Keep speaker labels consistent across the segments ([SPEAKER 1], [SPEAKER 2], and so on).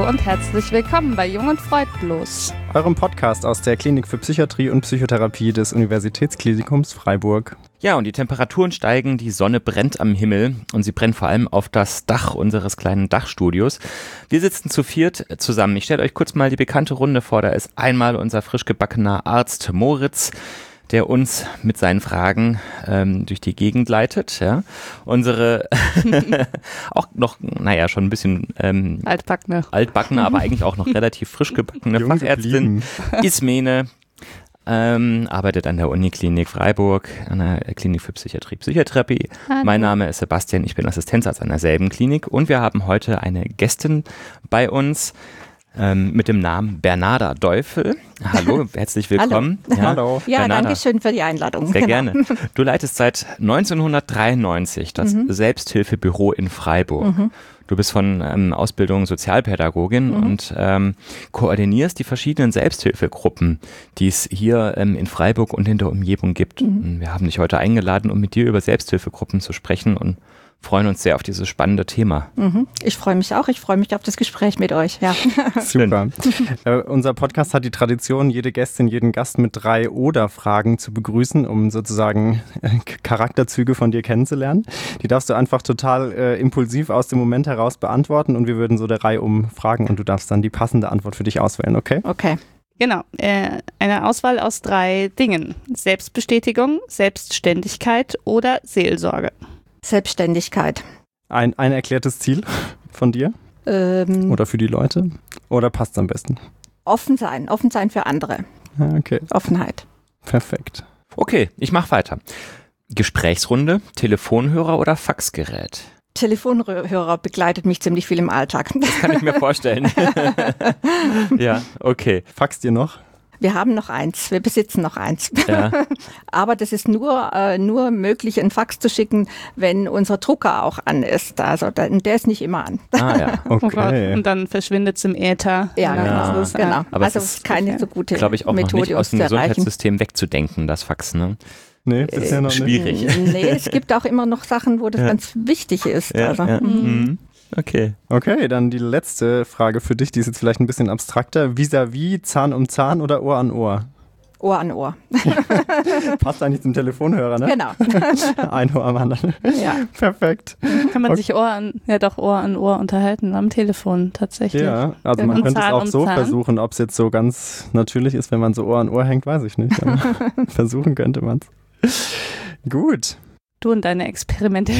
[SPEAKER 1] Hallo und herzlich willkommen bei Jung und Freudlos,
[SPEAKER 2] eurem Podcast aus der Klinik für Psychiatrie und Psychotherapie des Universitätsklinikums Freiburg.
[SPEAKER 3] Ja, und die Temperaturen steigen, die Sonne brennt am Himmel und sie brennt vor allem auf das Dach unseres kleinen Dachstudios. Wir sitzen zu viert zusammen. Ich stelle euch kurz mal die bekannte Runde vor. Da ist einmal unser frisch gebackener Arzt Moritz, der uns mit seinen Fragen durch die Gegend leitet. Ja. Unsere auch noch, schon ein bisschen altbackene, aber eigentlich auch noch relativ frisch gebackene Fachärztin Ismene. Arbeitet an der Uniklinik Freiburg, an der Klinik für Psychiatrie, Psychotherapie. Hallo. Mein Name ist Sebastian, ich bin Assistenzarzt an derselben Klinik und wir haben heute eine Gästin bei uns mit dem Namen Bernarda Deufel. Hallo, herzlich willkommen.
[SPEAKER 4] Hallo. Ja, hallo. Ja,
[SPEAKER 3] Bernarda,
[SPEAKER 4] danke schön für die Einladung.
[SPEAKER 3] Sehr gerne. Du leitest seit 1993 das Selbsthilfebüro in Freiburg. Du bist von Ausbildung Sozialpädagogin und koordinierst die verschiedenen Selbsthilfegruppen, die es hier in Freiburg und in der Umgebung gibt. Und wir haben dich heute eingeladen, um mit dir über Selbsthilfegruppen zu sprechen und freuen uns sehr auf dieses spannende Thema.
[SPEAKER 4] Ich freue mich auch. Ich freue mich auf das Gespräch mit euch. Ja.
[SPEAKER 2] Super. Unser Podcast hat die Tradition, jede Gästin, jeden Gast mit 3 Oder-Fragen zu begrüßen, um sozusagen Charakterzüge von dir kennenzulernen. Die darfst du einfach total impulsiv aus dem Moment heraus beantworten und wir würden so der Reihe um fragen und du darfst dann die passende Antwort für dich auswählen, okay?
[SPEAKER 4] Okay.
[SPEAKER 1] Genau, eine Auswahl aus 3 Dingen. Selbstbestätigung, Selbstständigkeit oder Seelsorge.
[SPEAKER 4] Selbstständigkeit.
[SPEAKER 2] Ein erklärtes Ziel von dir? Oder für die Leute? Oder passt es am besten?
[SPEAKER 4] Offen sein für andere.
[SPEAKER 2] Okay.
[SPEAKER 4] Offenheit.
[SPEAKER 2] Perfekt.
[SPEAKER 3] Okay, ich mache weiter. Gesprächsrunde, Telefonhörer oder Faxgerät?
[SPEAKER 4] Telefonhörer begleitet mich ziemlich viel im Alltag.
[SPEAKER 3] Das kann ich mir vorstellen. Ja, okay.
[SPEAKER 2] Faxt ihr noch?
[SPEAKER 4] Wir haben noch eins, wir besitzen noch eins.
[SPEAKER 3] Ja.
[SPEAKER 4] Aber das ist nur möglich, einen Fax zu schicken, wenn unser Drucker auch an ist. Also der ist nicht immer an.
[SPEAKER 3] Ah ja,
[SPEAKER 2] okay.
[SPEAKER 1] Und dann verschwindet es im Äther.
[SPEAKER 4] Ja, genau.
[SPEAKER 3] Aber
[SPEAKER 4] also
[SPEAKER 3] es ist
[SPEAKER 4] keine so gute
[SPEAKER 3] glaube ich, auch
[SPEAKER 4] Methode,
[SPEAKER 3] noch nicht aus dem
[SPEAKER 4] zu erreichen.
[SPEAKER 3] Gesundheitssystem wegzudenken, das Fax, ne?
[SPEAKER 2] Nee, bisher noch nicht.
[SPEAKER 3] Schwierig.
[SPEAKER 4] Nee, es gibt auch immer noch Sachen, wo das ganz wichtig ist.
[SPEAKER 3] Ja,
[SPEAKER 4] also.
[SPEAKER 3] ja. Okay,
[SPEAKER 2] dann die letzte Frage für dich, die ist jetzt vielleicht ein bisschen abstrakter. Vis-à-vis, Zahn um Zahn oder Ohr an Ohr?
[SPEAKER 4] Ohr an Ohr.
[SPEAKER 2] Passt eigentlich zum Telefonhörer, ne?
[SPEAKER 4] Genau.
[SPEAKER 2] Ein Ohr am anderen.
[SPEAKER 4] Ja.
[SPEAKER 2] Perfekt.
[SPEAKER 1] Kann man sich Ohr an Ohr unterhalten am Telefon tatsächlich.
[SPEAKER 2] Ja, also man könnte es auch so versuchen, ob es jetzt so ganz natürlich ist, wenn man so Ohr an Ohr hängt, weiß ich nicht. Aber versuchen könnte man es. Gut.
[SPEAKER 1] Du und deine Experimente.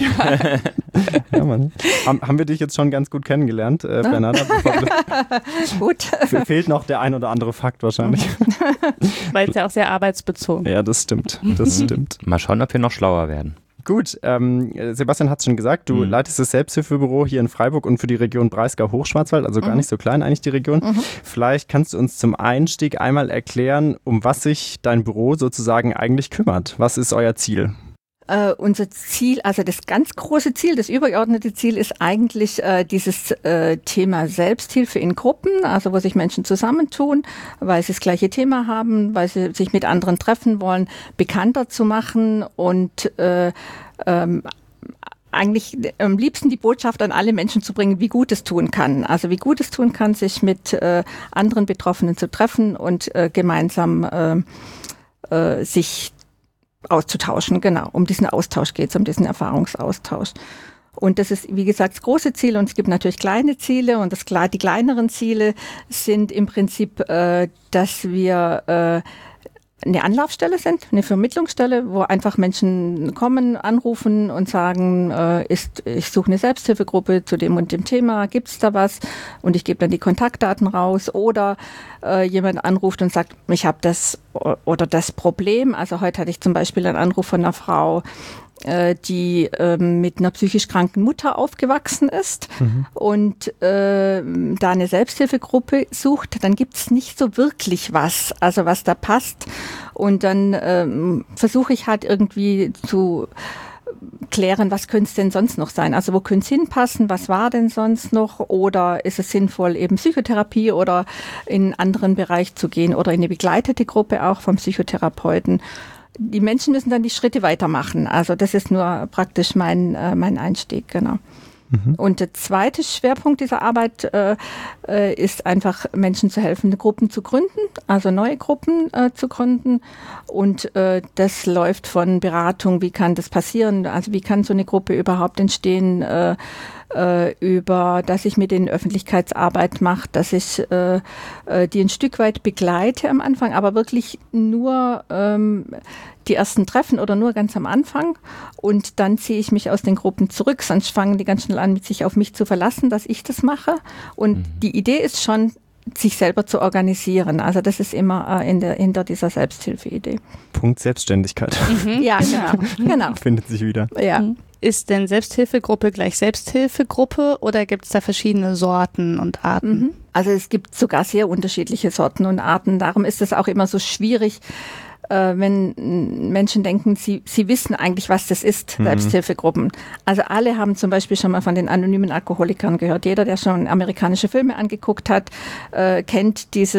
[SPEAKER 2] Ja, Mann. Haben wir dich jetzt schon ganz gut kennengelernt, Bernarda?
[SPEAKER 4] Gut.
[SPEAKER 2] Fehlt noch der ein oder andere Fakt wahrscheinlich.
[SPEAKER 1] Weil es ja auch sehr arbeitsbezogen.
[SPEAKER 2] Ja, das stimmt.
[SPEAKER 3] Mal schauen, ob wir noch schlauer werden.
[SPEAKER 2] Gut, Sebastian hat es schon gesagt, du leitest das Selbsthilfebüro hier in Freiburg und für die Region Breisgau-Hochschwarzwald, also gar nicht so klein eigentlich die Region. Vielleicht kannst du uns zum Einstieg einmal erklären, um was sich dein Büro sozusagen eigentlich kümmert. Was ist euer Ziel?
[SPEAKER 4] Unser Ziel, also das ganz große Ziel, das übergeordnete Ziel ist eigentlich dieses Thema Selbsthilfe in Gruppen, also wo sich Menschen zusammentun, weil sie das gleiche Thema haben, weil sie sich mit anderen treffen wollen, bekannter zu machen und eigentlich am liebsten die Botschaft an alle Menschen zu bringen, wie gut es tun kann. Also wie gut es tun kann, sich mit anderen Betroffenen zu treffen und gemeinsam sich auszutauschen, genau. Um diesen Austausch geht es, um diesen Erfahrungsaustausch. Und das ist, wie gesagt, das große Ziel und es gibt natürlich kleine Ziele und die kleineren Ziele sind im Prinzip, dass wir eine Anlaufstelle sind, eine Vermittlungsstelle, wo einfach Menschen kommen, anrufen und sagen, ich suche eine Selbsthilfegruppe zu dem und dem Thema, gibt es da was? Und ich gebe dann die Kontaktdaten raus. Oder jemand anruft und sagt, ich habe das oder das Problem. Also heute hatte ich zum Beispiel einen Anruf von einer Frau, die mit einer psychisch kranken Mutter aufgewachsen ist und da eine Selbsthilfegruppe sucht, dann gibt es nicht so wirklich was da passt. Und dann versuche ich halt irgendwie zu klären, was könnte es denn sonst noch sein? Also wo könnte es hinpassen? Was war denn sonst noch? Oder ist es sinnvoll, eben Psychotherapie oder in einen anderen Bereich zu gehen oder in eine begleitete Gruppe auch vom Psychotherapeuten? Die Menschen müssen dann die Schritte weitermachen. Also das ist nur praktisch mein Einstieg, genau. Und der zweite Schwerpunkt dieser Arbeit ist einfach, Menschen zu helfen, Gruppen zu gründen, also neue Gruppen zu gründen. Und das läuft von Beratung, wie kann das passieren, also wie kann so eine Gruppe überhaupt entstehen, über, dass ich mit denen Öffentlichkeitsarbeit mache, dass ich die ein Stück weit begleite am Anfang, aber wirklich nur die ersten Treffen oder nur ganz am Anfang, und dann ziehe ich mich aus den Gruppen zurück, sonst fangen die ganz schnell an, sich auf mich zu verlassen, dass ich das mache. Und die Idee ist schon, sich selber zu organisieren. Also das ist immer hinter dieser Selbsthilfe-Idee.
[SPEAKER 2] Punkt Selbstständigkeit.
[SPEAKER 4] Ja, genau.
[SPEAKER 2] Findet sich wieder.
[SPEAKER 4] Ja.
[SPEAKER 1] Ist denn Selbsthilfegruppe gleich Selbsthilfegruppe oder gibt es da verschiedene Sorten und Arten?
[SPEAKER 4] Also es gibt sogar sehr unterschiedliche Sorten und Arten. Darum ist es auch immer so schwierig, wenn Menschen denken, sie wissen eigentlich, was das ist, Selbsthilfegruppen. Also alle haben zum Beispiel schon mal von den anonymen Alkoholikern gehört. Jeder, der schon amerikanische Filme angeguckt hat, kennt diese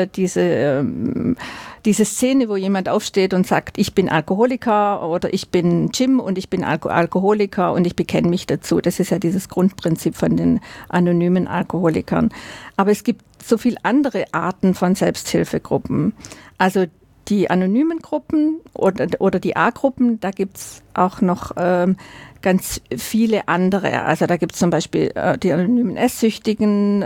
[SPEAKER 4] Szene, wo jemand aufsteht und sagt, ich bin Alkoholiker oder ich bin Jim und ich bin Alkoholiker und ich bekenne mich dazu. Das ist ja dieses Grundprinzip von den anonymen Alkoholikern. Aber es gibt so viele andere Arten von Selbsthilfegruppen. Also die anonymen Gruppen oder die A-Gruppen, da gibt's auch noch ganz viele andere. Also da gibt's zum Beispiel die anonymen Esssüchtigen,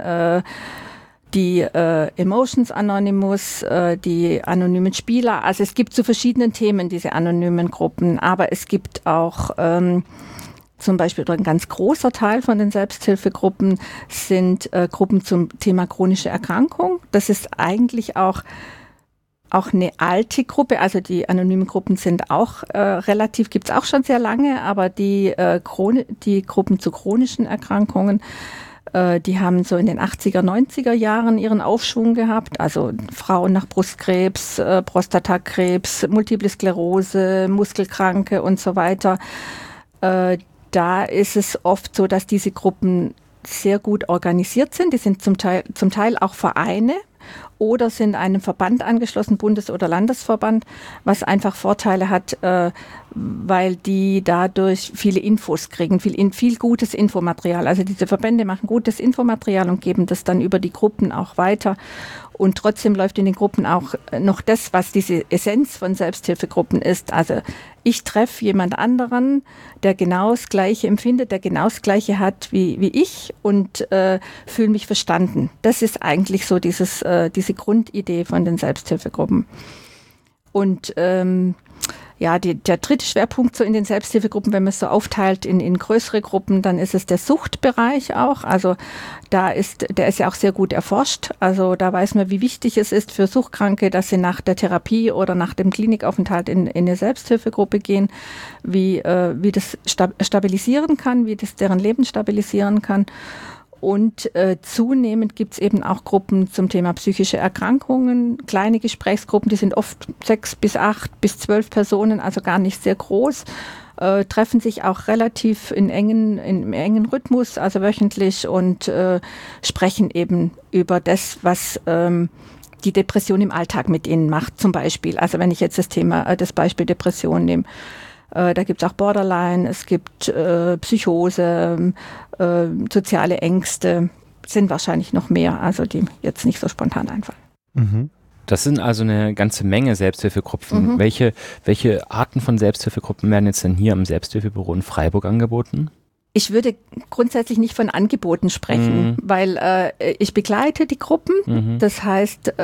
[SPEAKER 4] die Emotions Anonymous, die anonymen Spieler. Also es gibt zu verschiedenen Themen diese anonymen Gruppen, aber es gibt auch zum Beispiel, oder ein ganz großer Teil von den Selbsthilfegruppen sind Gruppen zum Thema chronische Erkrankung. Das ist eigentlich auch eine alte Gruppe, also die anonymen Gruppen sind auch gibt's auch schon sehr lange, aber die Gruppen zu chronischen Erkrankungen, die haben so in den 80er, 90er Jahren ihren Aufschwung gehabt, also Frauen nach Brustkrebs, Prostatakrebs, Multiple Sklerose, Muskelkranke und so weiter. Da ist es oft so, dass diese Gruppen sehr gut organisiert sind, die sind zum Teil auch Vereine oder sind einem Verband angeschlossen, Bundes- oder Landesverband, was einfach Vorteile hat, weil die dadurch viele Infos kriegen, viel gutes Infomaterial. Also diese Verbände machen gutes Infomaterial und geben das dann über die Gruppen auch weiter. Und trotzdem läuft in den Gruppen auch noch das, was diese Essenz von Selbsthilfegruppen ist. Also ich treffe jemand anderen, der genau das Gleiche empfindet, der genau das Gleiche hat wie ich und fühle mich verstanden. Das ist eigentlich so diese Grundidee von den Selbsthilfegruppen. Und der dritte Schwerpunkt so in den Selbsthilfegruppen, wenn man es so aufteilt in größere Gruppen, dann ist es der Suchtbereich auch. Also der ist ja auch sehr gut erforscht. Also da weiß man, wie wichtig es ist für Suchtkranke, dass sie nach der Therapie oder nach dem Klinikaufenthalt in eine Selbsthilfegruppe gehen, wie das stabilisieren kann, wie das deren Leben stabilisieren kann. Und zunehmend gibt es eben auch Gruppen zum Thema psychische Erkrankungen, kleine Gesprächsgruppen, die sind oft 6 bis 8 bis 12 Personen, also gar nicht sehr groß, treffen sich auch relativ im engen Rhythmus, also wöchentlich, und sprechen eben über das, was die Depression im Alltag mit ihnen macht, zum Beispiel. Also wenn ich jetzt das Beispiel Depression nehme. Da gibt es auch Borderline, es gibt Psychose, soziale Ängste, sind wahrscheinlich noch mehr, also die jetzt nicht so spontan einfallen.
[SPEAKER 3] Das sind also eine ganze Menge Selbsthilfegruppen. Welche Arten von Selbsthilfegruppen werden jetzt denn hier am Selbsthilfebüro in Freiburg angeboten?
[SPEAKER 4] Ich würde grundsätzlich nicht von Angeboten sprechen, weil ich begleite die Gruppen, das heißt,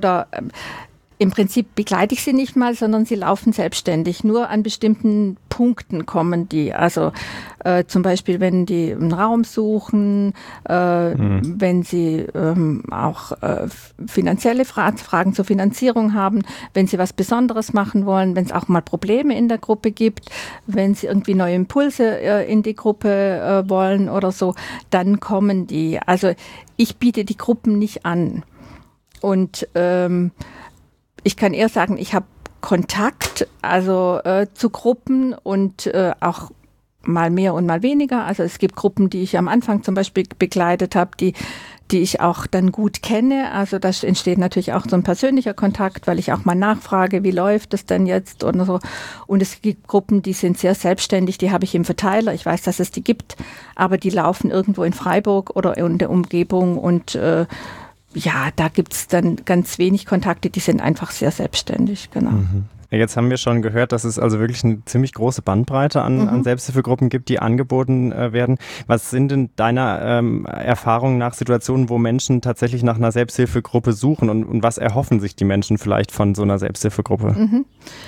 [SPEAKER 4] im Prinzip begleite ich sie nicht mal, sondern sie laufen selbstständig. Nur an bestimmten Punkten kommen die. Also zum Beispiel, wenn die einen Raum suchen, wenn sie auch finanzielle Fragen zur Finanzierung haben, wenn sie was Besonderes machen wollen, wenn es auch mal Probleme in der Gruppe gibt, wenn sie irgendwie neue Impulse in die Gruppe wollen oder so, dann kommen die. Also ich biete die Gruppen nicht an. Und ich kann eher sagen, ich habe Kontakt zu Gruppen und auch mal mehr und mal weniger. Also es gibt Gruppen, die ich am Anfang zum Beispiel begleitet habe, die die ich auch dann gut kenne. Also da entsteht natürlich auch so ein persönlicher Kontakt, weil ich auch mal nachfrage, wie läuft es denn jetzt oder so. Und es gibt Gruppen, die sind sehr selbstständig, die habe ich im Verteiler. Ich weiß, dass es die gibt, aber die laufen irgendwo in Freiburg oder in der Umgebung und da gibt es dann ganz wenig Kontakte, die sind einfach sehr selbstständig, genau.
[SPEAKER 2] Jetzt haben wir schon gehört, dass es also wirklich eine ziemlich große Bandbreite an Selbsthilfegruppen gibt, die angeboten werden. Was sind denn deiner Erfahrung nach Situationen, wo Menschen tatsächlich nach einer Selbsthilfegruppe suchen und was erhoffen sich die Menschen vielleicht von so einer Selbsthilfegruppe?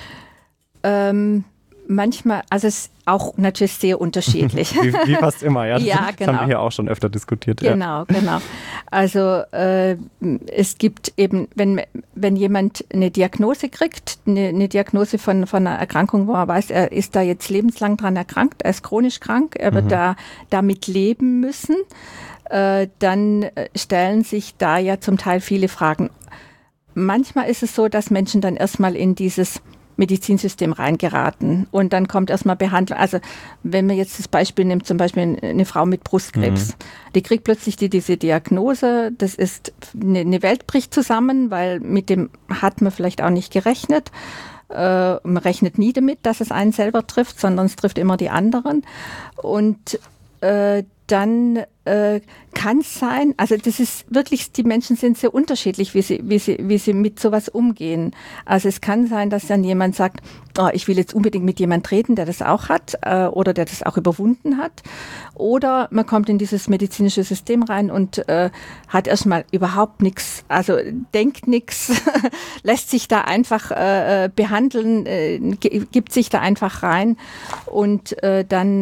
[SPEAKER 4] Manchmal, also es ist auch natürlich sehr unterschiedlich.
[SPEAKER 2] wie fast immer, ja.
[SPEAKER 4] Ja, genau.
[SPEAKER 2] Das haben wir hier auch schon öfter diskutiert.
[SPEAKER 4] Genau. Also es gibt eben, wenn jemand eine Diagnose kriegt, eine Diagnose von einer Erkrankung, wo er weiß, er ist da jetzt lebenslang dran erkrankt, er ist chronisch krank, er wird damit leben müssen, dann stellen sich da ja zum Teil viele Fragen. Manchmal ist es so, dass Menschen dann erstmal in dieses Medizinsystem reingeraten und dann kommt erstmal Behandlung. Also wenn man jetzt das Beispiel nimmt, zum Beispiel eine Frau mit Brustkrebs, die kriegt plötzlich diese Diagnose, das ist, eine Welt bricht zusammen, weil mit dem hat man vielleicht auch nicht gerechnet. Man rechnet nie damit, dass es einen selber trifft, sondern es trifft immer die anderen. Und dann kann es sein, also das ist wirklich, die Menschen sind sehr unterschiedlich, wie sie mit sowas umgehen. Also es kann sein, dass dann jemand sagt, ich will jetzt unbedingt mit jemand reden, der das auch hat oder der das auch überwunden hat. Oder man kommt in dieses medizinische System rein und hat erstmal überhaupt nichts, also denkt nichts, lässt sich da einfach behandeln, gibt sich da einfach rein und dann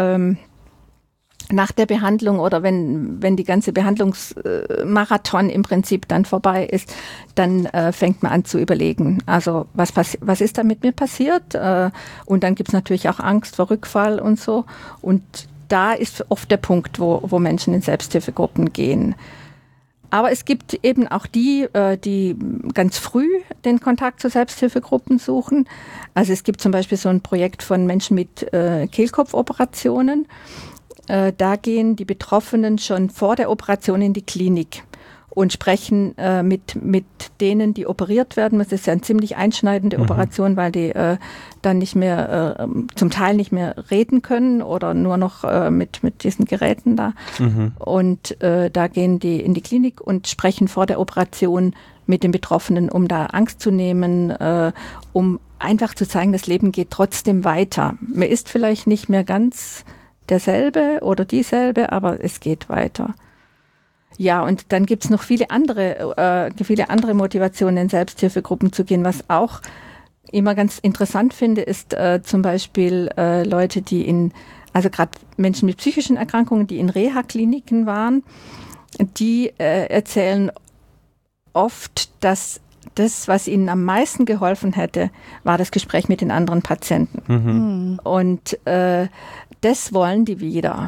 [SPEAKER 4] nach der Behandlung oder wenn die ganze Behandlungsmarathon im Prinzip dann vorbei ist, dann fängt man an zu überlegen, also was ist da mit mir passiert? Und dann gibt's natürlich auch Angst vor Rückfall und so. Und da ist oft der Punkt, wo Menschen in Selbsthilfegruppen gehen. Aber es gibt eben auch die ganz früh den Kontakt zu Selbsthilfegruppen suchen. Also es gibt zum Beispiel so ein Projekt von Menschen mit Kehlkopfoperationen. Da gehen die Betroffenen schon vor der Operation in die Klinik und sprechen mit denen, die operiert werden. Das ist ja eine ziemlich einschneidende Operation, weil die dann nicht mehr, zum Teil nicht mehr reden können oder nur noch mit diesen Geräten da. Und da gehen die in die Klinik und sprechen vor der Operation mit den Betroffenen, um da Angst zu nehmen, um einfach zu zeigen, das Leben geht trotzdem weiter. Man ist vielleicht nicht mehr ganz derselbe oder dieselbe, aber es geht weiter. Ja, und dann gibt's noch viele andere Motivationen, in Selbsthilfegruppen zu gehen. Was auch immer ganz interessant finde, ist zum Beispiel Leute, also gerade Menschen mit psychischen Erkrankungen, die in Reha-Kliniken waren, die erzählen oft, dass das, was ihnen am meisten geholfen hätte, war das Gespräch mit den anderen Patienten. Und das wollen die wieder.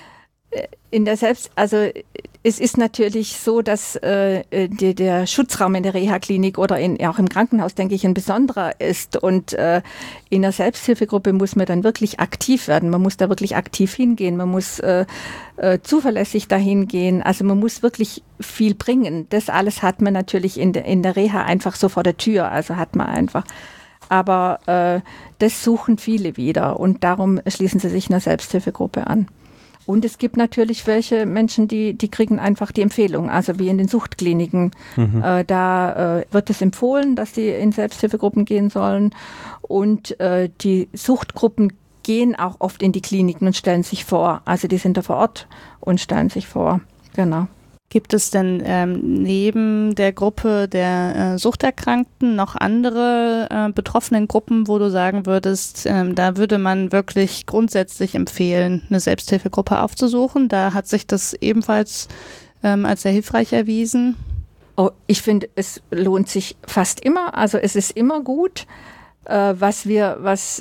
[SPEAKER 4] Also es ist natürlich so, dass der Schutzraum in der Reha-Klinik oder auch im Krankenhaus, denke ich, ein besonderer ist. Und in der Selbsthilfegruppe muss man dann wirklich aktiv werden. Man muss da wirklich aktiv hingehen. Man muss zuverlässig dahin gehen. Also man muss wirklich viel bringen. Das alles hat man natürlich in der Reha einfach so vor der Tür. Also hat man einfach. Aber das suchen viele wieder. Und darum schließen sie sich einer Selbsthilfegruppe an. Und es gibt natürlich welche Menschen, die kriegen einfach die Empfehlung, also wie in den Suchtkliniken. Da wird es empfohlen, dass sie in Selbsthilfegruppen gehen sollen. Und die Suchtgruppen gehen auch oft in die Kliniken und stellen sich vor. Also die sind da vor Ort und stellen sich vor. Genau.
[SPEAKER 1] Gibt es denn neben der Gruppe der Suchterkrankten noch andere betroffenen Gruppen, wo du sagen würdest, da würde man wirklich grundsätzlich empfehlen, eine Selbsthilfegruppe aufzusuchen? Da hat sich das ebenfalls als sehr hilfreich erwiesen.
[SPEAKER 4] Oh, ich finde, es lohnt sich fast immer. Also es ist immer gut. Was wir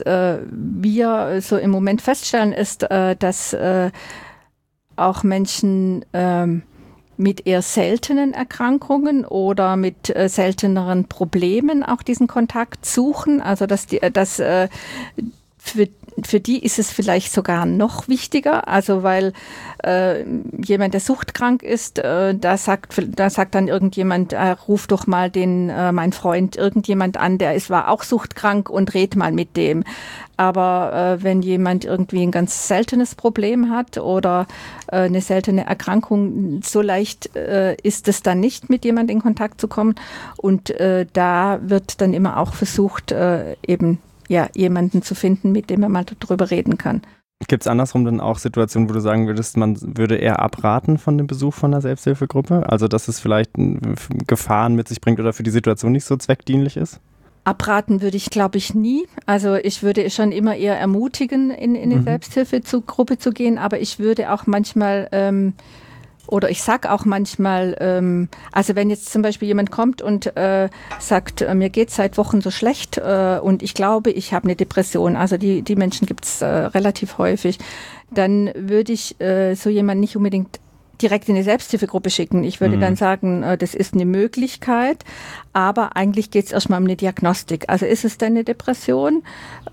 [SPEAKER 4] so im Moment feststellen, ist, dass auch Menschen mit eher seltenen Erkrankungen oder mit selteneren Problemen auch diesen Kontakt suchen. Also dass für die ist es vielleicht sogar noch wichtiger, also weil jemand, der suchtkrank ist, da sagt dann irgendjemand, ruf doch mal mein Freund irgendjemand an, war auch suchtkrank und red mal mit dem. Aber wenn jemand irgendwie ein ganz seltenes Problem hat oder eine seltene Erkrankung, so leicht ist es dann nicht, mit jemandem in Kontakt zu kommen. Und da wird dann immer auch versucht, eben jemanden zu finden, mit dem man mal darüber reden kann.
[SPEAKER 2] Gibt es andersrum dann auch Situationen, wo du sagen würdest, man würde eher abraten von dem Besuch von einer Selbsthilfegruppe? Also dass es vielleicht Gefahren mit sich bringt oder für die Situation nicht so zweckdienlich ist?
[SPEAKER 4] Abraten würde ich, glaube ich, nie. Also ich würde schon immer eher ermutigen, in eine Selbsthilfegruppe zu gehen, aber ich würde auch manchmal oder ich sag auch manchmal, also wenn jetzt zum Beispiel jemand kommt und sagt, mir geht's seit Wochen so schlecht und ich glaube, ich habe eine Depression, also die Menschen gibt's relativ häufig, dann würde ich so jemanden nicht unbedingt direkt in eine Selbsthilfegruppe schicken. Ich würde dann sagen, das ist eine Möglichkeit, aber eigentlich geht es erstmal um eine Diagnostik. Also ist es denn eine Depression?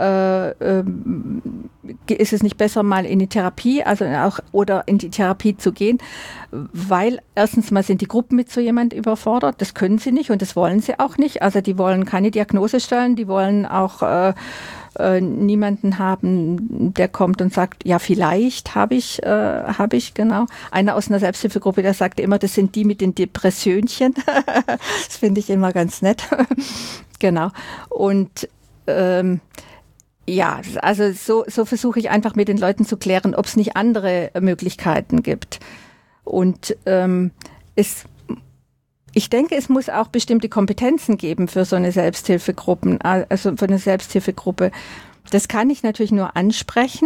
[SPEAKER 4] Ist es nicht besser, mal in die Therapie, oder in die Therapie zu gehen? Weil erstens mal sind die Gruppen mit so jemand überfordert. Das können sie nicht und das wollen sie auch nicht. Also die wollen keine Diagnose stellen, die wollen auch niemanden haben, der kommt und sagt, ja, vielleicht habe ich, genau. Einer aus einer Selbsthilfegruppe, der sagte immer, das sind die mit den Depressionchen. Das finde ich immer ganz nett. Genau. Und also so versuche ich einfach mit den Leuten zu klären, ob es nicht andere Möglichkeiten gibt. Und ich denke, es muss auch bestimmte Kompetenzen geben für so eine Selbsthilfegruppe. Das kann ich natürlich nur ansprechen.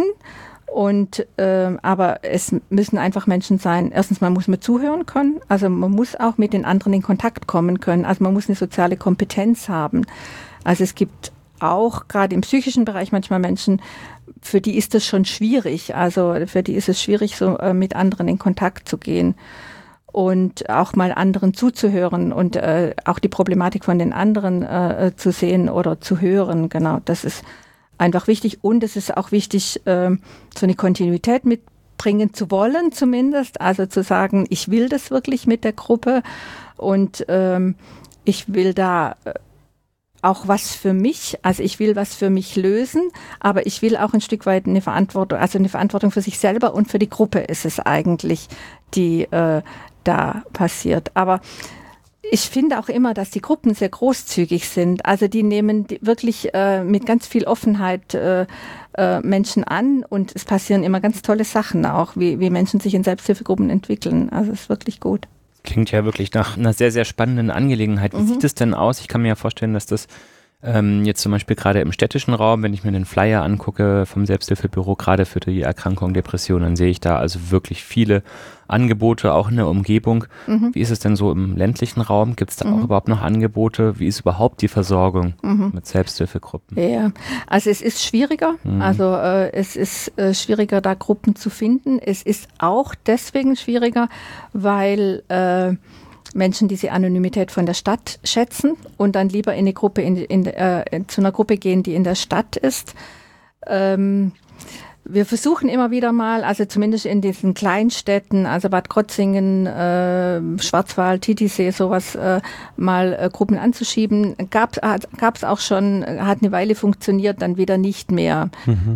[SPEAKER 4] Aber es müssen einfach Menschen sein. Erstens, man muss zuhören können. Also man muss auch mit den anderen in Kontakt kommen können. Also man muss eine soziale Kompetenz haben. Also es gibt auch gerade im psychischen Bereich manchmal Menschen, für die ist das schon schwierig. Also für die ist es schwierig, so mit anderen in Kontakt zu gehen. Und auch mal anderen zuzuhören und auch die Problematik von den anderen zu sehen oder zu hören. Genau, das ist einfach wichtig. Und es ist auch wichtig, so eine Kontinuität mitbringen zu wollen zumindest. Also zu sagen, ich will das wirklich mit der Gruppe und ich will da auch was für mich, also ich will was für mich lösen, aber ich will auch ein Stück weit eine Verantwortung für sich selber und für die Gruppe ist es eigentlich, die da passiert. Aber ich finde auch immer, dass die Gruppen sehr großzügig sind. Also die nehmen wirklich mit ganz viel Offenheit Menschen an und es passieren immer ganz tolle Sachen auch, wie Menschen sich in Selbsthilfegruppen entwickeln. Also es ist wirklich gut.
[SPEAKER 3] Klingt ja wirklich nach einer sehr, sehr spannenden Angelegenheit. Wie sieht es denn aus? Ich kann mir ja vorstellen, dass das jetzt zum Beispiel gerade im städtischen Raum, wenn ich mir den Flyer angucke vom Selbsthilfebüro, gerade für die Erkrankung Depression, dann sehe ich da also wirklich viele Angebote, auch in der Umgebung. Wie ist es denn so im ländlichen Raum? Gibt es da auch überhaupt noch Angebote? Wie ist überhaupt die Versorgung mit Selbsthilfegruppen?
[SPEAKER 4] Ja, also es ist schwieriger. Also es ist schwieriger, da Gruppen zu finden. Es ist auch deswegen schwieriger, weil Menschen diese Anonymität von der Stadt schätzen und dann lieber in eine Gruppe zu einer Gruppe gehen, die in der Stadt ist. Wir versuchen immer wieder mal, also zumindest in diesen Kleinstädten, also Bad Krozingen, Schwarzwald, Titisee, sowas, mal Gruppen anzuschieben. Gab's auch schon, hat eine Weile funktioniert, dann wieder nicht mehr.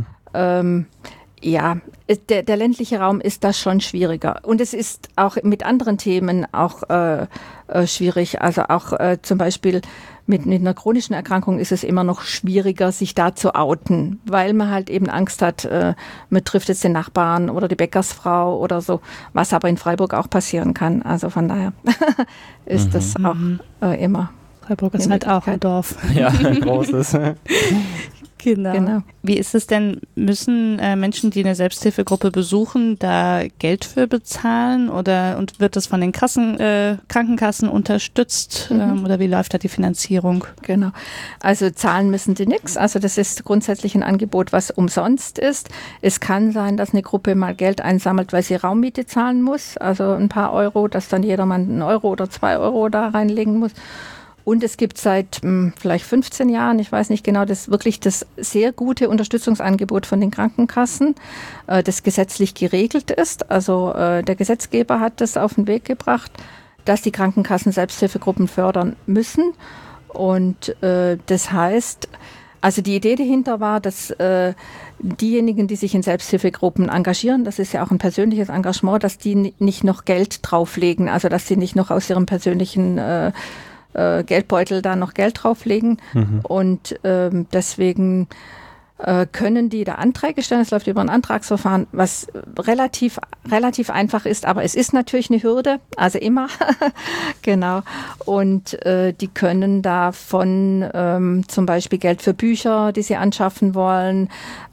[SPEAKER 4] Der ländliche Raum ist da schon schwieriger. Und es ist auch mit anderen Themen auch schwierig. Also auch zum Beispiel mit einer chronischen Erkrankung ist es immer noch schwieriger, sich da zu outen, weil man halt eben Angst hat, man trifft jetzt den Nachbarn oder die Bäckersfrau oder so, was aber in Freiburg auch passieren kann. Also von daher ist das auch immer.
[SPEAKER 1] Freiburg ist halt auch ein Dorf.
[SPEAKER 3] Ja, ein großes.
[SPEAKER 1] Genau. Wie ist es denn, müssen Menschen, die eine Selbsthilfegruppe besuchen, da Geld für bezahlen und wird das von den Krankenkassen unterstützt oder wie läuft da die Finanzierung?
[SPEAKER 4] Genau. Also zahlen müssen die nichts. Also das ist grundsätzlich ein Angebot, was umsonst ist. Es kann sein, dass eine Gruppe mal Geld einsammelt, weil sie Raummiete zahlen muss. Also ein paar Euro, dass dann jedermann 1 Euro oder 2 Euro da reinlegen muss. Und es gibt seit vielleicht 15 Jahren, ich weiß nicht genau, das sehr gute Unterstützungsangebot von den Krankenkassen, das gesetzlich geregelt ist. Also der Gesetzgeber hat das auf den Weg gebracht, dass die Krankenkassen Selbsthilfegruppen fördern müssen. Und das heißt, also die Idee dahinter war, dass diejenigen, die sich in Selbsthilfegruppen engagieren, das ist ja auch ein persönliches Engagement, dass die nicht noch Geld drauflegen, also dass sie nicht noch aus ihrem persönlichen Geldbeutel da noch Geld drauflegen. Und deswegen können die da Anträge stellen. Es läuft über ein Antragsverfahren, was relativ einfach ist, aber es ist natürlich eine Hürde, also immer. Genau. Und die können davon zum Beispiel Geld für Bücher, die sie anschaffen wollen,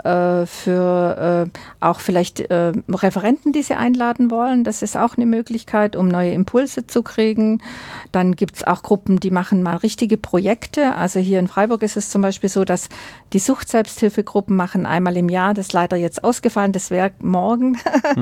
[SPEAKER 4] für auch vielleicht Referenten, die sie einladen wollen. Das ist auch eine Möglichkeit, um neue Impulse zu kriegen. Dann gibt es auch Gruppen, die machen mal richtige Projekte. Also hier in Freiburg ist es zum Beispiel so, dass die Sucht-Selbsthilfegruppen machen einmal im Jahr, das ist leider jetzt ausgefallen, das wäre morgen,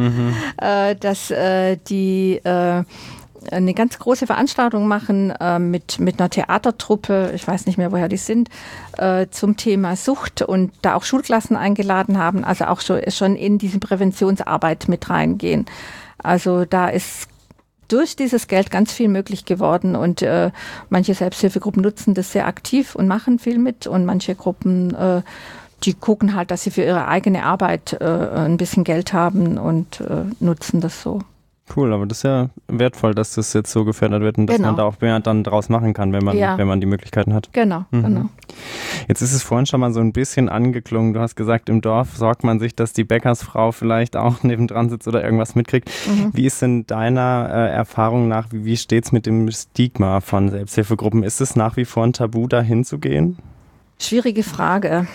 [SPEAKER 4] dass die eine ganz große Veranstaltung machen mit einer Theatertruppe, ich weiß nicht mehr, woher die sind, zum Thema Sucht und da auch Schulklassen eingeladen haben, also auch schon in diese Präventionsarbeit mit reingehen. Also da ist durch dieses Geld ganz viel möglich geworden und manche Selbsthilfegruppen nutzen das sehr aktiv und machen viel mit und manche Gruppen, die gucken halt, dass sie für ihre eigene Arbeit ein bisschen Geld haben und nutzen das so.
[SPEAKER 2] Cool, aber das ist ja wertvoll, dass das jetzt so gefördert wird und dass man da auch mehr dann draus machen kann, wenn man die Möglichkeiten hat.
[SPEAKER 4] Genau, genau.
[SPEAKER 2] Jetzt ist es vorhin schon mal so ein bisschen angeklungen. Du hast gesagt, im Dorf sorgt man sich, dass die Bäckersfrau vielleicht auch nebendran sitzt oder irgendwas mitkriegt. Wie ist denn deiner Erfahrung nach, wie steht es mit dem Stigma von Selbsthilfegruppen? Ist es nach wie vor ein Tabu, da hinzugehen?
[SPEAKER 4] Schwierige Frage.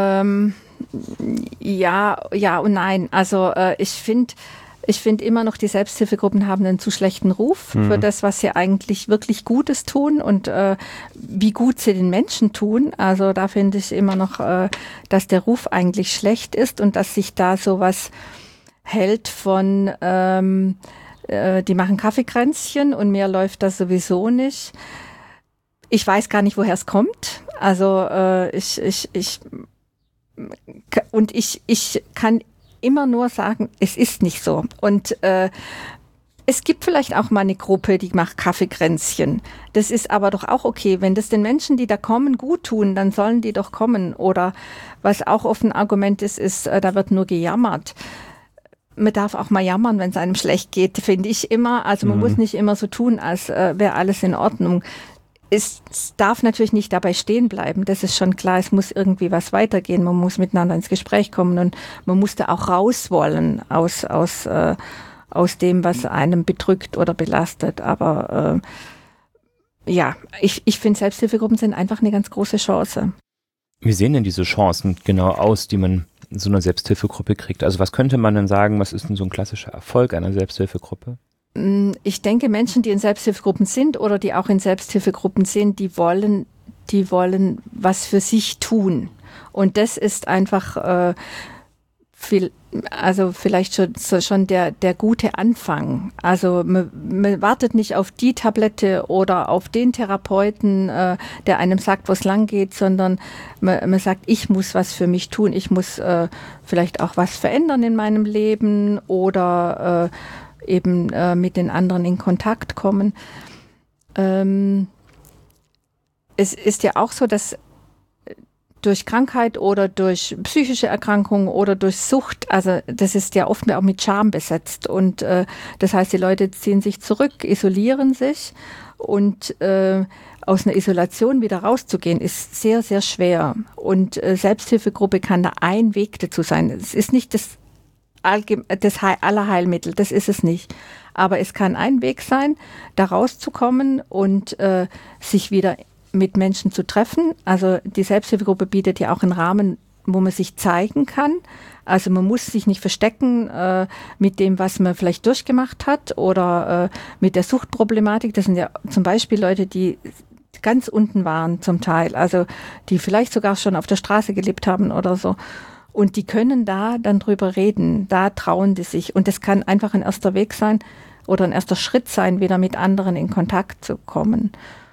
[SPEAKER 4] Ja und nein. Also ich finde immer noch, die Selbsthilfegruppen haben einen zu schlechten Ruf für das, was sie eigentlich wirklich Gutes tun und wie gut sie den Menschen tun. Also da finde ich immer noch, dass der Ruf eigentlich schlecht ist und dass sich da sowas hält von, die machen Kaffeekränzchen und mehr läuft das sowieso nicht. Ich weiß gar nicht, woher es kommt. Also ich kann immer nur sagen, es ist nicht so. Und es gibt vielleicht auch mal eine Gruppe, die macht Kaffeekränzchen. Das ist aber doch auch okay. Wenn das den Menschen, die da kommen, gut tun, dann sollen die doch kommen. Oder was auch oft ein Argument ist, da wird nur gejammert. Man darf auch mal jammern, wenn es einem schlecht geht, finde ich immer. Also man muss nicht immer so tun, als wäre alles in Ordnung. Es darf natürlich nicht dabei stehen bleiben, das ist schon klar, es muss irgendwie was weitergehen, man muss miteinander ins Gespräch kommen und man muss da auch raus wollen aus dem, was einem bedrückt oder belastet. Aber ich finde, Selbsthilfegruppen sind einfach eine ganz große Chance.
[SPEAKER 3] Wie sehen denn diese Chancen genau aus, die man in so einer Selbsthilfegruppe kriegt? Also was könnte man denn sagen, was ist denn so ein klassischer Erfolg einer Selbsthilfegruppe?
[SPEAKER 4] Ich denke, Menschen, die in Selbsthilfegruppen sind oder die auch in Selbsthilfegruppen sind, die wollen was für sich tun. Und das ist einfach vielleicht schon der gute Anfang. Also man wartet nicht auf die Tablette oder auf den Therapeuten, der einem sagt, wo es lang geht, sondern man sagt, ich muss was für mich tun. Ich muss vielleicht auch was verändern in meinem Leben oder eben mit den anderen in Kontakt kommen. Es ist ja auch so, dass durch Krankheit oder durch psychische Erkrankungen oder durch Sucht, also das ist ja oft auch mit Scham besetzt und das heißt, die Leute ziehen sich zurück, isolieren sich und aus einer Isolation wieder rauszugehen ist sehr, sehr schwer und Selbsthilfegruppe kann da ein Weg dazu sein. Es ist nicht das Allerheilmittel, das ist es nicht. Aber es kann ein Weg sein, da rauszukommen und sich wieder mit Menschen zu treffen. Also die Selbsthilfegruppe bietet ja auch einen Rahmen, wo man sich zeigen kann. Also man muss sich nicht verstecken mit dem, was man vielleicht durchgemacht hat oder mit der Suchtproblematik. Das sind ja zum Beispiel Leute, die ganz unten waren zum Teil, also die vielleicht sogar schon auf der Straße gelebt haben oder so. Und die können da dann drüber reden, da trauen die sich. Und das kann einfach ein erster Weg sein oder ein erster Schritt sein, wieder mit anderen in Kontakt zu kommen.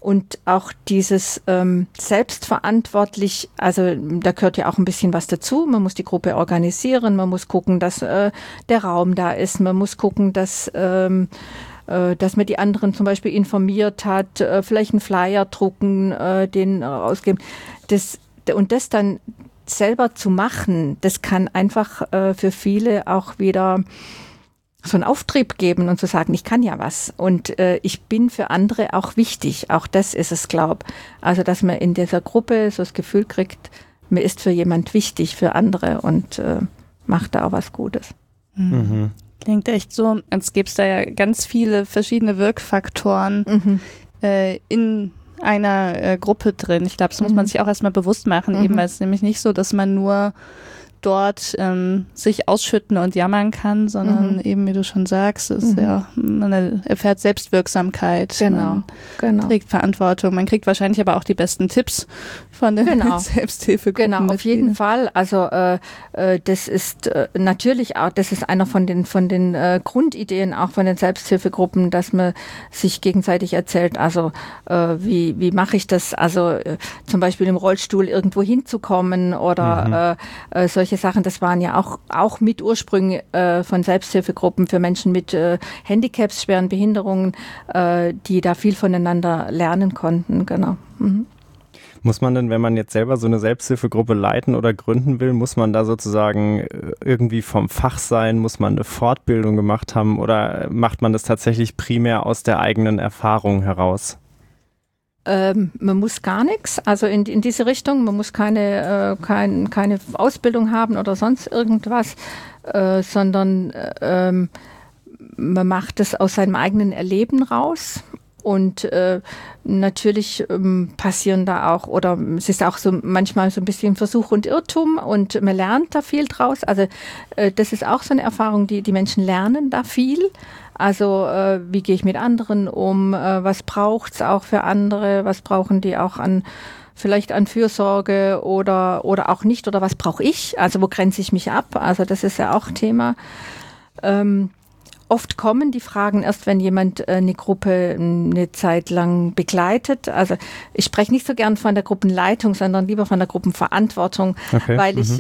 [SPEAKER 4] Und auch dieses selbstverantwortlich, also da gehört ja auch ein bisschen was dazu. Man muss die Gruppe organisieren, man muss gucken, dass der Raum da ist, man muss gucken, dass man die anderen zum Beispiel informiert hat, vielleicht einen Flyer drucken, den ausgeben. Und das dann selber zu machen, das kann einfach für viele auch wieder so einen Auftrieb geben und zu sagen, ich kann ja was und ich bin für andere auch wichtig. Auch das ist es, glaube ich. Also, dass man in dieser Gruppe so das Gefühl kriegt, man ist für jemand wichtig, für andere und macht da auch was Gutes.
[SPEAKER 1] Mhm. Klingt echt so, als gäbe es da ja ganz viele verschiedene Wirkfaktoren in einer Gruppe drin. Ich glaube, das muss man sich auch erstmal bewusst machen, eben weil es nämlich nicht so, dass man nur dort sich ausschütten und jammern kann, sondern eben, wie du schon sagst, ist man erfährt Selbstwirksamkeit, man trägt Verantwortung, man kriegt wahrscheinlich aber auch die besten Tipps von den Selbsthilfegruppen.
[SPEAKER 4] Genau, auf jeden Fall. Also das ist natürlich auch, das ist einer von den Grundideen auch von den Selbsthilfegruppen, dass man sich gegenseitig erzählt, also wie mache ich das, also zum Beispiel im Rollstuhl irgendwo hinzukommen oder solche Sachen, das waren ja auch mit Ursprüngen von Selbsthilfegruppen für Menschen mit Handicaps, schweren Behinderungen, die da viel voneinander lernen konnten, genau.
[SPEAKER 2] Muss man denn, wenn man jetzt selber so eine Selbsthilfegruppe leiten oder gründen will, muss man da sozusagen irgendwie vom Fach sein? Muss man eine Fortbildung gemacht haben oder macht man das tatsächlich primär aus der eigenen Erfahrung heraus?
[SPEAKER 4] Man muss gar nichts, also in diese Richtung, man muss keine Ausbildung haben oder sonst irgendwas, sondern man macht es aus seinem eigenen Erleben raus. Und natürlich passieren da auch, oder es ist auch so manchmal so ein bisschen Versuch und Irrtum und man lernt da viel draus. Also das ist auch so eine Erfahrung, die Menschen lernen da viel. Also wie gehe ich mit anderen um, was braucht's auch für andere, was brauchen die auch vielleicht an Fürsorge oder auch nicht, oder was brauche ich, also wo grenze ich mich ab, also das ist ja auch Thema. Oft kommen die Fragen erst, wenn jemand eine Gruppe eine Zeit lang begleitet. Also ich spreche nicht so gern von der Gruppenleitung, sondern lieber von der Gruppenverantwortung, weil ich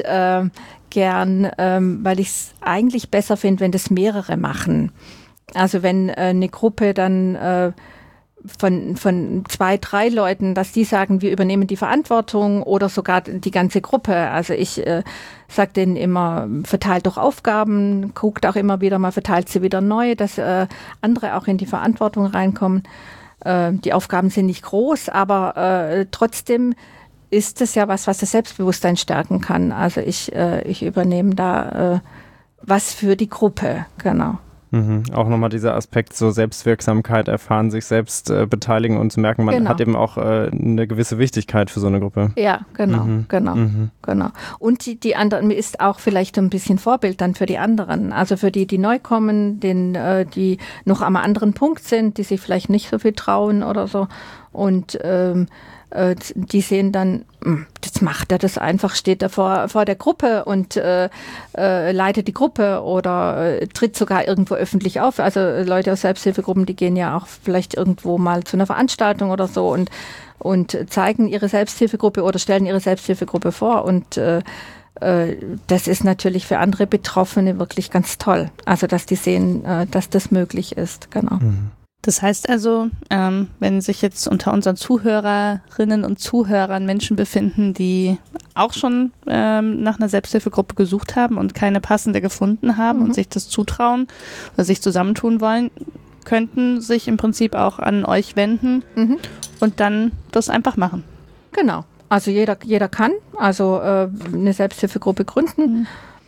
[SPEAKER 4] weil ich es eigentlich besser finde, wenn das mehrere machen. Also wenn eine Gruppe dann von 2, 3 Leuten, dass die sagen, wir übernehmen die Verantwortung oder sogar die ganze Gruppe. Also ich sage denen immer, verteilt doch Aufgaben, guckt auch immer wieder mal, verteilt sie wieder neu, dass andere auch in die Verantwortung reinkommen. Die Aufgaben sind nicht groß, aber trotzdem ist es ja was das Selbstbewusstsein stärken kann. Also ich übernehme da was für die Gruppe, genau.
[SPEAKER 2] Auch nochmal dieser Aspekt, so Selbstwirksamkeit erfahren, sich selbst beteiligen und zu merken, man hat eben auch eine gewisse Wichtigkeit für so eine Gruppe.
[SPEAKER 4] Ja, genau. Und die anderen ist auch vielleicht ein bisschen Vorbild dann für die anderen. Also für die neu kommen, die noch am anderen Punkt sind, die sich vielleicht nicht so viel trauen oder so. Und die sehen dann, jetzt macht er das einfach, steht er vor der Gruppe und leitet die Gruppe oder tritt sogar irgendwo öffentlich auf. Also Leute aus Selbsthilfegruppen, die gehen ja auch vielleicht irgendwo mal zu einer Veranstaltung oder so und zeigen ihre Selbsthilfegruppe oder stellen ihre Selbsthilfegruppe vor. Und das ist natürlich für andere Betroffene wirklich ganz toll. Also dass die sehen, dass das möglich ist, genau.
[SPEAKER 1] Das heißt also, wenn sich jetzt unter unseren Zuhörerinnen und Zuhörern Menschen befinden, die auch schon nach einer Selbsthilfegruppe gesucht haben und keine passende gefunden haben und sich das zutrauen oder sich zusammentun wollen, könnten sich im Prinzip auch an euch wenden und dann das einfach machen.
[SPEAKER 4] Genau. Also jeder kann also eine Selbsthilfegruppe gründen.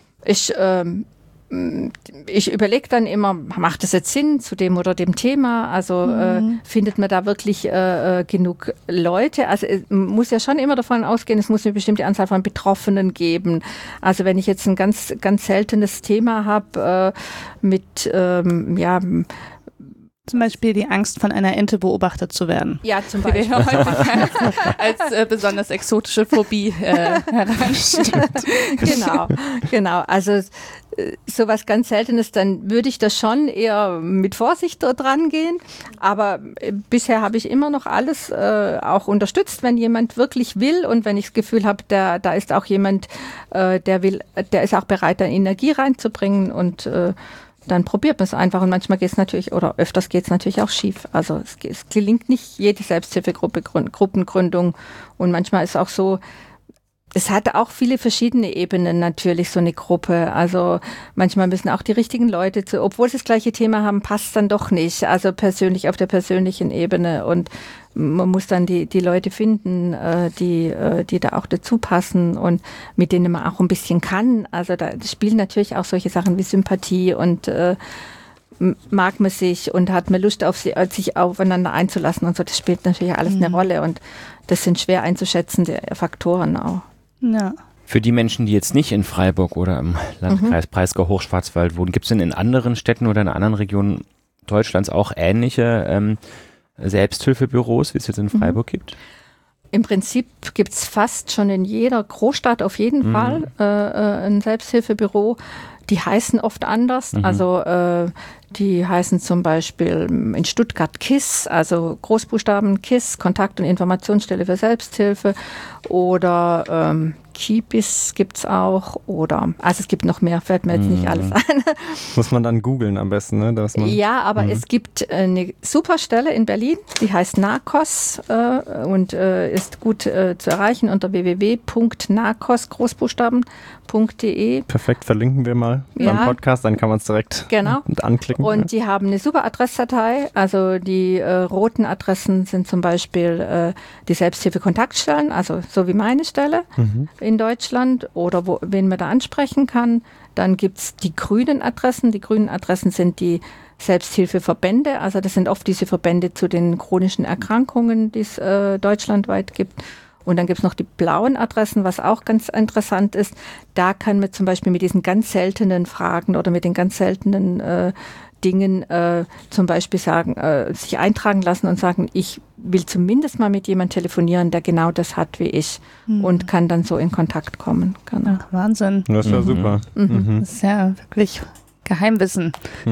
[SPEAKER 4] Ich überlege dann immer, macht das jetzt Sinn zu dem oder dem Thema? Also findet man da wirklich genug Leute? Also es muss ja schon immer davon ausgehen, es muss eine bestimmte Anzahl von Betroffenen geben. Also wenn ich jetzt ein ganz, ganz seltenes Thema habe mit
[SPEAKER 1] Zum Beispiel die Angst, von einer Ente beobachtet zu werden.
[SPEAKER 4] Ja, zum
[SPEAKER 1] Die wir
[SPEAKER 4] Beispiel.
[SPEAKER 1] häufig als besonders exotische Phobie heranstellen.
[SPEAKER 4] Genau. Also sowas ganz Seltenes, dann würde ich das schon eher mit Vorsicht dran gehen. Aber bisher habe ich immer noch alles auch unterstützt, wenn jemand wirklich will und wenn ich das Gefühl habe, da ist auch jemand, der ist auch bereit, da Energie reinzubringen und dann probiert man es einfach und manchmal geht es natürlich, oder öfters geht es natürlich auch schief. Also es gelingt nicht jede Selbsthilfegruppe, Gruppengründung und manchmal ist es auch so, es hat auch viele verschiedene Ebenen natürlich, so eine Gruppe. Also manchmal müssen auch die richtigen Leute obwohl sie das gleiche Thema haben, passt es dann doch nicht. Also persönlich auf der persönlichen Ebene und man muss dann die Leute finden, die da auch dazu passen und mit denen man auch ein bisschen kann. Also da spielen natürlich auch solche Sachen wie Sympathie und mag man sich und hat man Lust sich aufeinander einzulassen und so. Das spielt natürlich alles eine Rolle und das sind schwer einzuschätzende Faktoren auch.
[SPEAKER 1] Ja.
[SPEAKER 3] Für die Menschen, die jetzt nicht in Freiburg oder im Landkreis Breisgau-Hochschwarzwald wohnen, gibt es denn in anderen Städten oder in anderen Regionen Deutschlands auch ähnliche Selbsthilfebüros, wie es jetzt in Freiburg gibt?
[SPEAKER 4] Im Prinzip gibt es fast schon in jeder Großstadt auf jeden Fall ein Selbsthilfebüro. Die heißen oft anders. Also die heißen zum Beispiel in Stuttgart KISS, also Großbuchstaben KISS, Kontakt- und Informationsstelle für Selbsthilfe. Oder KIBIS gibt es auch. Also es gibt noch mehr, fällt mir jetzt nicht alles ein.
[SPEAKER 2] Muss man dann googeln am besten, ne?
[SPEAKER 4] Ja, aber es gibt eine super Stelle in Berlin, die heißt NAKOS und ist gut zu erreichen unter www.nakos, Großbuchstaben.de.
[SPEAKER 2] Perfekt, verlinken wir mal beim Podcast, dann kann man es direkt anklicken.
[SPEAKER 4] Und die haben eine super Adressdatei, also die roten Adressen sind zum Beispiel die Selbsthilfe-Kontaktstellen, also so wie meine Stelle in Deutschland oder wen man da ansprechen kann. Dann gibt es die grünen Adressen. Die grünen Adressen sind die Selbsthilfeverbände. Also das sind oft diese Verbände zu den chronischen Erkrankungen, die es deutschlandweit gibt. Und dann gibt es noch die blauen Adressen, was auch ganz interessant ist. Da kann man zum Beispiel mit diesen ganz seltenen Fragen oder mit den ganz seltenen Dingen zum Beispiel sagen, sich eintragen lassen und sagen, ich will zumindest mal mit jemandem telefonieren, der genau das hat wie ich und kann dann so in Kontakt kommen. Genau.
[SPEAKER 1] Ach, Wahnsinn.
[SPEAKER 2] Das ist ja super.
[SPEAKER 1] Das ist ja wirklich Geheimwissen.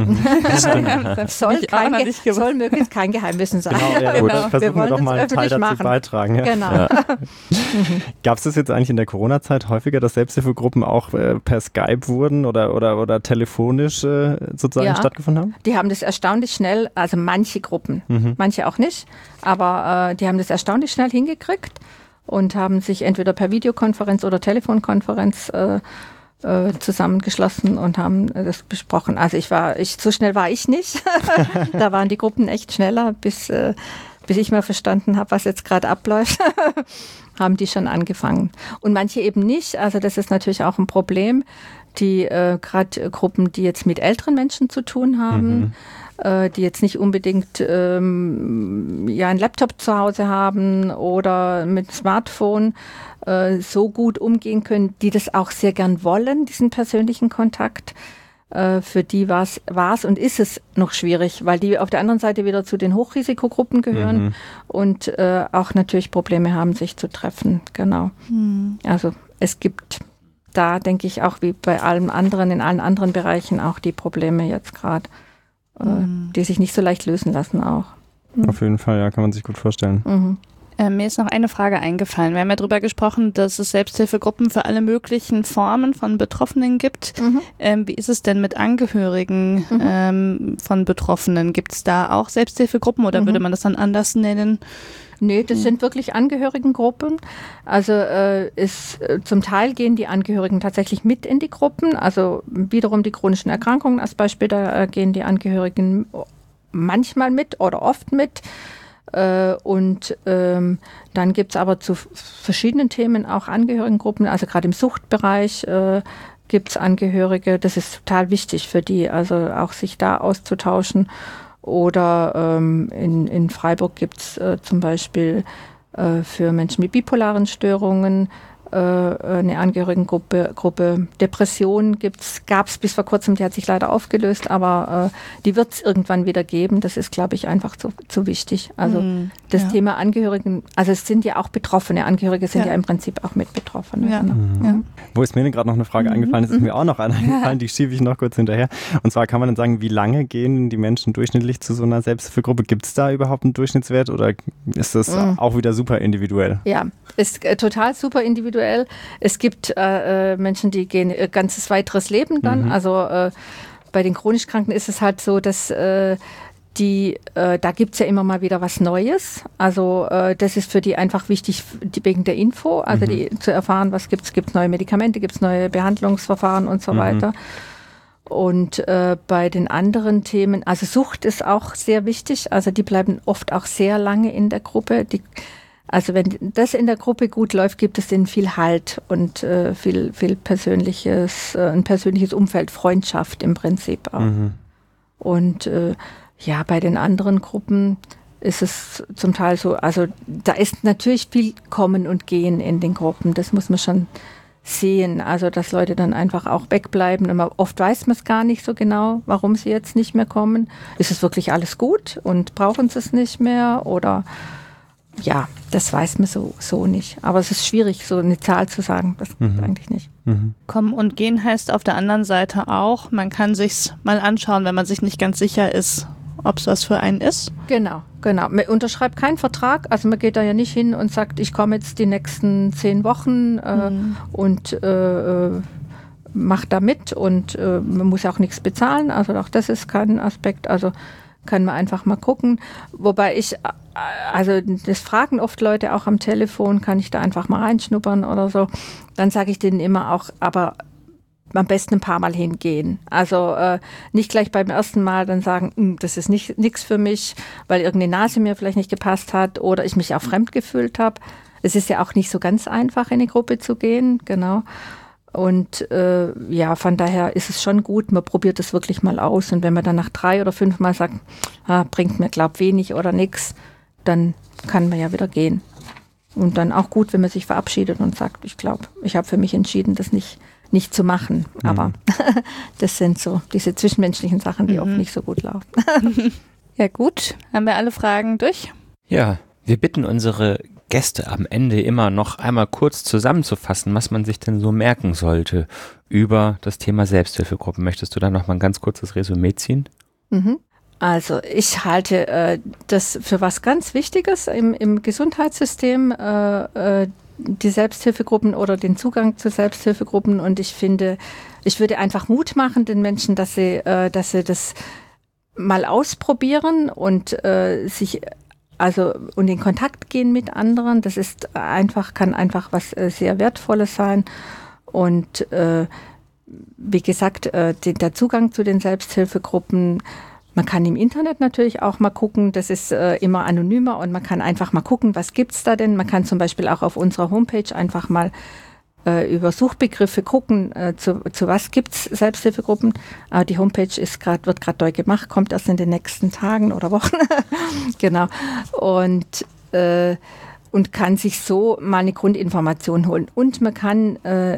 [SPEAKER 4] Soll möglichst kein Geheimwissen sein.
[SPEAKER 2] Genau. Versuchen wir doch mal einen Teil dazu beitragen. Ja.
[SPEAKER 4] Genau.
[SPEAKER 2] Ja. Gab es das jetzt eigentlich in der Corona-Zeit häufiger, dass Selbsthilfegruppen auch per Skype wurden oder telefonisch sozusagen stattgefunden haben?
[SPEAKER 4] Die haben das erstaunlich schnell, also manche Gruppen, manche auch nicht, aber die haben das erstaunlich schnell hingekriegt und haben sich entweder per Videokonferenz oder Telefonkonferenz zusammengeschlossen und haben das besprochen. Also so schnell war ich nicht. Da waren die Gruppen echt schneller, bis ich mal verstanden habe, was jetzt gerade abläuft, haben die schon angefangen. Und manche eben nicht. Also das ist natürlich auch ein Problem. Die gerade Gruppen, die jetzt mit älteren Menschen zu tun haben, die jetzt nicht unbedingt einen Laptop zu Hause haben oder mit Smartphone so gut umgehen können, die das auch sehr gern wollen, diesen persönlichen Kontakt. Für die war es und ist es noch schwierig, weil die auf der anderen Seite wieder zu den Hochrisikogruppen gehören und auch natürlich Probleme haben, sich zu treffen. Genau. Also es gibt da, denke ich, auch wie bei allem anderen, in allen anderen Bereichen auch die Probleme jetzt gerade, die sich nicht so leicht lösen lassen auch.
[SPEAKER 2] Auf jeden Fall, ja, kann man sich gut vorstellen.
[SPEAKER 1] Mir ist noch eine Frage eingefallen. Wir haben ja darüber gesprochen, dass es Selbsthilfegruppen für alle möglichen Formen von Betroffenen gibt. Wie ist es denn mit Angehörigen von Betroffenen? Gibt es da auch Selbsthilfegruppen oder würde man das dann anders nennen?
[SPEAKER 4] Nee, das sind wirklich Angehörigengruppen. Also zum Teil gehen die Angehörigen tatsächlich mit in die Gruppen. Also wiederum die chronischen Erkrankungen als Beispiel, da gehen die Angehörigen manchmal mit oder oft mit. Und dann gibt es aber zu verschiedenen Themen auch Angehörigengruppen, also gerade im Suchtbereich gibt es Angehörige, das ist total wichtig für die, also auch sich da auszutauschen. Oder in Freiburg gibt es zum Beispiel für Menschen mit bipolaren Störungen eine Angehörigengruppe Depression gab es bis vor kurzem, die hat sich leider aufgelöst, aber die wird es irgendwann wieder geben. Das ist, glaube ich, einfach zu wichtig. Also das Thema Angehörigen, also es sind ja auch Betroffene, Angehörige sind ja im Prinzip auch mit Betroffenen. Ja. Genau.
[SPEAKER 2] Ja. Wo ist mir gerade noch eine Frage eingefallen, ist mir auch noch eine eingefallen, die schiebe ich noch kurz hinterher. Und zwar kann man dann sagen, wie lange gehen die Menschen durchschnittlich zu so einer Selbsthilfegruppe? Gibt es da überhaupt einen Durchschnittswert oder ist das auch wieder super individuell?
[SPEAKER 4] Ja, ist total super individuell. Es gibt Menschen, die gehen ihr ganzes weiteres Leben dann. Also bei den chronisch Kranken ist es halt so, dass da gibt es ja immer mal wieder was Neues. Also das ist für die einfach wichtig, wegen der Info, also zu erfahren, was gibt es neue Medikamente, gibt es neue Behandlungsverfahren und so weiter. Und bei den anderen Themen, also Sucht ist auch sehr wichtig, also die bleiben oft auch sehr lange in der Gruppe. Also wenn das in der Gruppe gut läuft, gibt es denen viel Halt und viel ein persönliches Umfeld, Freundschaft im Prinzip auch. Und bei den anderen Gruppen ist es zum Teil so, also da ist natürlich viel Kommen und Gehen in den Gruppen, das muss man schon sehen, also dass Leute dann einfach auch wegbleiben. Und oft weiß man es gar nicht so genau, warum sie jetzt nicht mehr kommen. Ist es wirklich alles gut und brauchen sie es nicht mehr oder ja, das weiß man so nicht. Aber es ist schwierig, so eine Zahl zu sagen. Das geht eigentlich nicht.
[SPEAKER 1] Kommen und gehen heißt auf der anderen Seite auch, man kann sich's mal anschauen, wenn man sich nicht ganz sicher ist, ob es was für einen ist.
[SPEAKER 4] Genau. Man unterschreibt keinen Vertrag. Also man geht da ja nicht hin und sagt, ich komme jetzt die nächsten 10 Wochen und mache da mit und man muss auch nichts bezahlen. Also auch das ist kein Aspekt. Also kann man einfach mal gucken. Wobei das fragen oft Leute auch am Telefon, kann ich da einfach mal reinschnuppern oder so. Dann sage ich denen immer auch, aber am besten ein paar Mal hingehen. Also nicht gleich beim ersten Mal dann sagen, das ist nichts für mich, weil irgendeine Nase mir vielleicht nicht gepasst hat oder ich mich auch fremd gefühlt habe. Es ist ja auch nicht so ganz einfach, in eine Gruppe zu gehen, genau. Und von daher ist es schon gut, man probiert es wirklich mal aus. Und wenn man dann nach 3 oder 5 Mal sagt, bringt mir, wenig oder nichts, dann kann man ja wieder gehen. Und dann auch gut, wenn man sich verabschiedet und sagt, ich glaube, ich habe für mich entschieden, das nicht zu machen. Aber das sind so diese zwischenmenschlichen Sachen, die oft nicht so gut laufen.
[SPEAKER 1] Ja gut, haben wir alle Fragen durch?
[SPEAKER 3] Ja, wir bitten unsere Gäste am Ende immer noch einmal kurz zusammenzufassen, was man sich denn so merken sollte über das Thema Selbsthilfegruppen. Möchtest du da noch mal ein ganz kurzes Resümee ziehen?
[SPEAKER 4] Also ich halte das für was ganz Wichtiges im Gesundheitssystem, die Selbsthilfegruppen oder den Zugang zu Selbsthilfegruppen. Und ich finde, ich würde einfach Mut machen den Menschen, dass sie das mal ausprobieren und und in Kontakt gehen mit anderen. Das kann einfach was sehr Wertvolles sein. Und wie gesagt, der Zugang zu den Selbsthilfegruppen, man kann im Internet natürlich auch mal gucken, das ist immer anonymer und man kann einfach mal gucken, was gibt's da denn. Man kann zum Beispiel auch auf unserer Homepage einfach mal über Suchbegriffe gucken, zu was gibt's Selbsthilfegruppen. Die Homepage wird gerade neu gemacht, kommt erst in den nächsten Tagen oder Wochen. Genau. Und kann sich so mal eine Grundinformation holen. Und man kann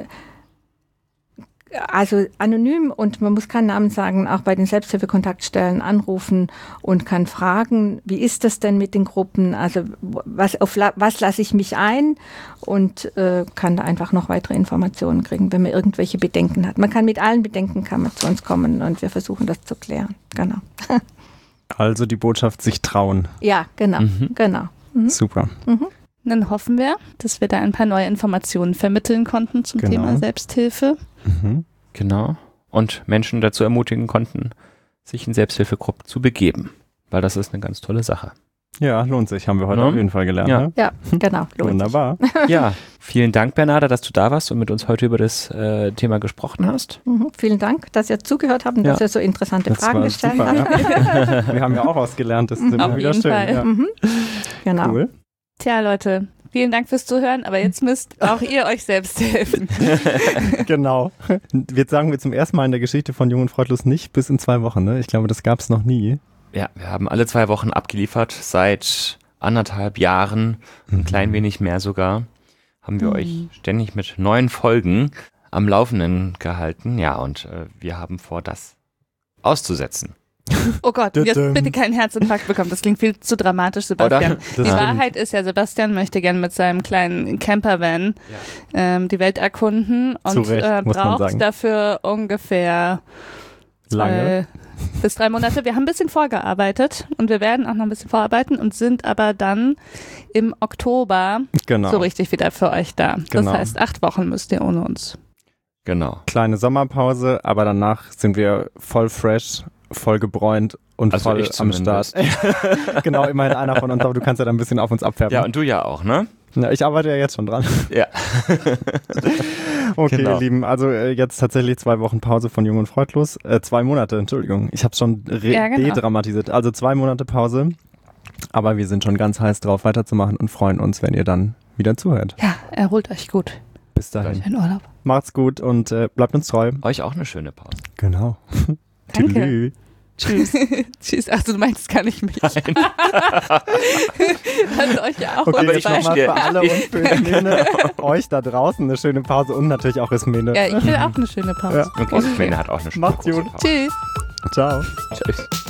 [SPEAKER 4] anonym und man muss keinen Namen sagen, auch bei den Selbsthilfekontaktstellen anrufen und kann fragen, wie ist das denn mit den Gruppen, also auf was lasse ich mich ein und kann da einfach noch weitere Informationen kriegen, wenn man irgendwelche Bedenken hat. Man kann mit allen Bedenken zu uns kommen und wir versuchen das zu klären. Genau.
[SPEAKER 2] Also die Botschaft, sich trauen.
[SPEAKER 4] Ja, genau. Genau.
[SPEAKER 2] Super.
[SPEAKER 1] Dann hoffen wir, dass wir da ein paar neue Informationen vermitteln konnten zum Thema Selbsthilfe.
[SPEAKER 3] Genau. Und Menschen dazu ermutigen konnten, sich in Selbsthilfegruppen zu begeben. Weil das ist eine ganz tolle Sache.
[SPEAKER 2] Ja, lohnt sich. Haben wir heute auf jeden Fall gelernt.
[SPEAKER 3] Ja,
[SPEAKER 2] ne?
[SPEAKER 4] Ja, genau.
[SPEAKER 2] Wunderbar.
[SPEAKER 3] Ja, vielen Dank, Bernarda, dass du da warst und mit uns heute über das Thema gesprochen hast.
[SPEAKER 4] Vielen Dank, dass ihr zugehört habt und dass ihr so interessante Fragen gestellt habt.
[SPEAKER 2] Ja. Wir haben ja auch was gelernt. Das ist immer wieder schön. Ja.
[SPEAKER 4] Genau.
[SPEAKER 2] Cool.
[SPEAKER 1] Tja, Leute, vielen Dank fürs Zuhören, aber jetzt müsst auch ihr euch selbst helfen.
[SPEAKER 2] Genau. Jetzt sagen wir zum ersten Mal in der Geschichte von Jung und Freudlos nicht bis in 2 Wochen. Ne? Ich glaube, das gab es noch nie.
[SPEAKER 3] Ja, wir haben alle 2 Wochen abgeliefert, seit 1,5 Jahren, ein klein wenig mehr sogar. haben wir euch ständig mit neuen Folgen am Laufenden gehalten. Ja, und wir haben vor, das auszusetzen.
[SPEAKER 1] Oh Gott, jetzt bitte keinen Herzinfarkt bekommen. Das klingt viel zu dramatisch, Sebastian. Die Wahrheit ist ja, Sebastian möchte gerne mit seinem kleinen Campervan die Welt erkunden und braucht dafür ungefähr 2 bis 3 Monate. Wir haben ein bisschen vorgearbeitet und wir werden auch noch ein bisschen vorarbeiten und sind aber dann im Oktober so richtig wieder für euch da. Das heißt, 8 Wochen müsst ihr ohne uns.
[SPEAKER 2] Genau. Kleine Sommerpause, aber danach sind wir voll fresh, voll gebräunt und also voll am Start. Genau, immerhin einer von uns, aber du kannst ja dann ein bisschen auf uns abfärben.
[SPEAKER 3] Ja, und du ja auch, ne?
[SPEAKER 2] Ja, ich arbeite ja jetzt schon dran.
[SPEAKER 3] Ja.
[SPEAKER 2] Okay, ihr Lieben, also jetzt tatsächlich 2 Wochen Pause von Jung und Freudlos. 2 Monate, Entschuldigung, ich habe schon dedramatisiert. Also 2 Monate Pause, aber wir sind schon ganz heiß drauf, weiterzumachen und freuen uns, wenn ihr dann wieder zuhört.
[SPEAKER 1] Ja, erholt euch gut.
[SPEAKER 2] Bis dahin.
[SPEAKER 1] In Urlaub.
[SPEAKER 2] Macht's gut und bleibt uns treu.
[SPEAKER 3] Euch auch eine schöne Pause.
[SPEAKER 2] Genau.
[SPEAKER 1] Danke. Tschüss. Tschüss. Ach, du meinst gar nicht mich.
[SPEAKER 3] Nein.
[SPEAKER 1] Also euch ja auch.
[SPEAKER 2] Okay, aber ich nochmal für alle und für Ismene, euch da draußen eine schöne Pause und natürlich auch Ismene.
[SPEAKER 1] Ja, ich will auch eine schöne Pause.
[SPEAKER 3] Ja. Okay, Ismene hat auch eine schöne Pause.
[SPEAKER 2] Macht's gut.
[SPEAKER 1] Tschüss.
[SPEAKER 2] Ciao.
[SPEAKER 3] Tschüss.